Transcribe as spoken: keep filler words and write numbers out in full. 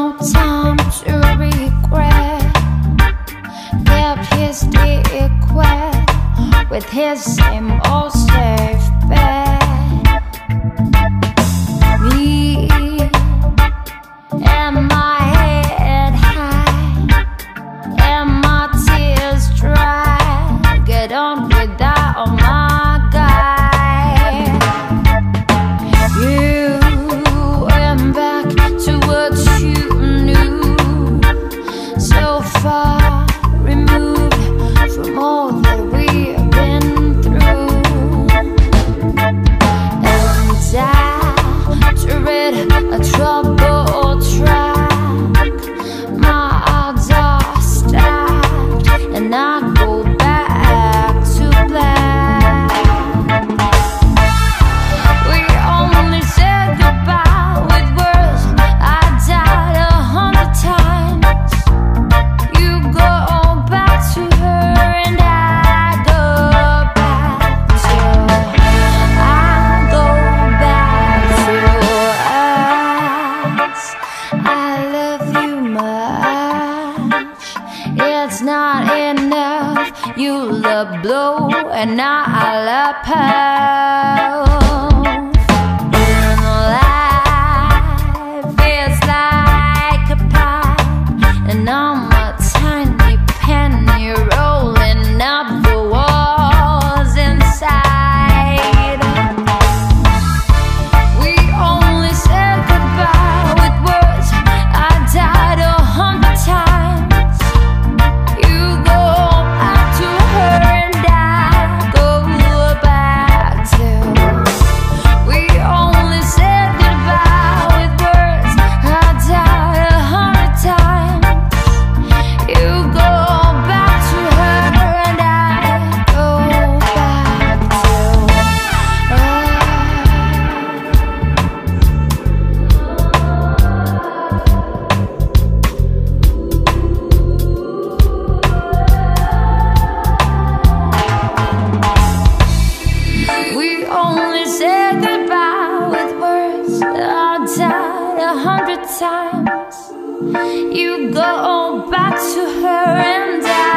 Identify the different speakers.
Speaker 1: no time to regret. Kept his dick wet with his same old safe bet. Me and my head high and my tears dry. Get on without my guy. You went back to what you knew, so far removed from all that we've been through. And I, to rid a troubled track, my odds are stacked, and I go back to black. We only said goodbye with words. I died a hundred times. You go back to her and I go back to I go back to us. I love you much. It's not enough. You love blow and now I love pound. And life is like a pie, and I'm a tiny penny rolling up the walls inside. We only said goodbye with words. I died a hundred times. You go back to her and I go back to. We only said goodbye with words. I died a hundred times. You go back to her and I go back to. We only said goodbye with words. I died a hundred times. You go back to her and I